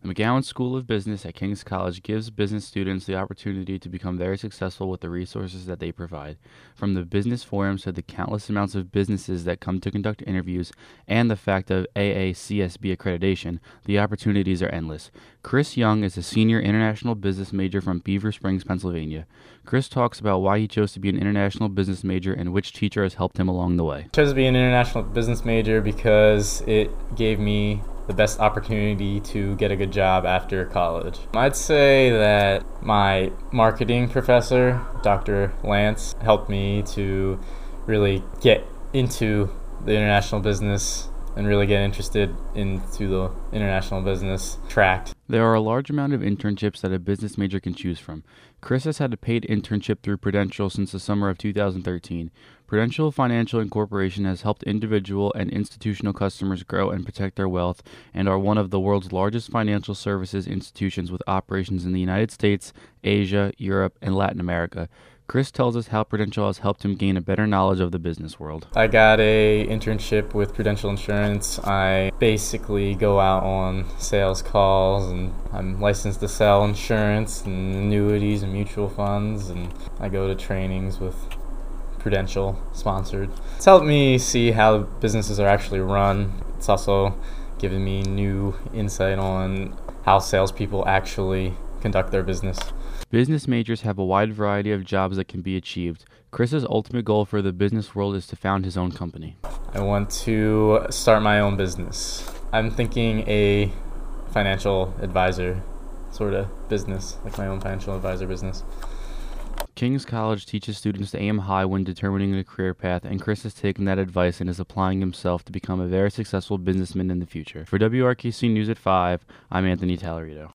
The McGowan School of Business at King's College gives business students the opportunity to become very successful with the resources that they provide. From the business forums to the countless amounts of businesses that come to conduct interviews and the fact of AACSB accreditation, the opportunities are endless. Chris Young is a senior international business major from Beaver Springs, Pennsylvania. Chris talks about why he chose to be an international business major and which teacher has helped him along the way. I chose to be an international business major because it gave me the best opportunity to get a good job after college. I'd say that my marketing professor, Dr. Lance, helped me to really get into the international business and really get interested into the international business track. There are a large amount of internships that a business major can choose from. Chris has had a paid internship through Prudential since the summer of 2013. Prudential Financial Incorporation has helped individual and institutional customers grow and protect their wealth and are one of the world's largest financial services institutions with operations in the United States, Asia, Europe, and Latin America. Chris tells us how Prudential has helped him gain a better knowledge of the business world. I got a internship with Prudential Insurance. I basically go out on sales calls, and I'm licensed to sell insurance and annuities and mutual funds, and I go to trainings with Prudential sponsored. It's helped me see how businesses are actually run. It's also given me new insight on how salespeople actually conduct their business. Business majors have a wide variety of jobs that can be achieved. Chris's ultimate goal for the business world is to found his own company. I want to start my own business. I'm thinking a financial advisor sort of business, like my own financial advisor business. King's College teaches students to aim high when determining a career path, and Chris has taken that advice and is applying himself to become a very successful businessman in the future. For WRKC News at 5, I'm Anthony Tallerito.